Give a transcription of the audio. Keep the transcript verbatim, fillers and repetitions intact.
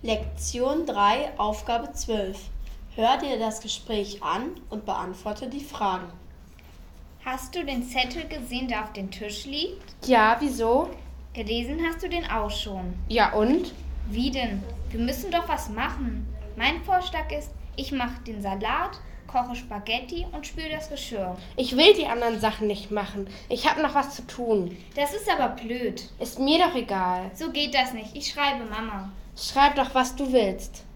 Lektion drei, Aufgabe zwölf. Hör dir das Gespräch an und beantworte die Fragen. Hast du den Zettel gesehen, der auf dem Tisch liegt? Ja, wieso? Gelesen hast du den auch schon. Ja und? Wie denn? Wir müssen doch was machen. Mein Vorschlag ist, ich mache den Salat, koche Spaghetti und spüle das Geschirr. Ich will die anderen Sachen nicht machen. Ich habe noch was zu tun. Das ist aber blöd. Ist mir doch egal. So geht das nicht. Ich schreibe Mama. Schreib doch, was du willst.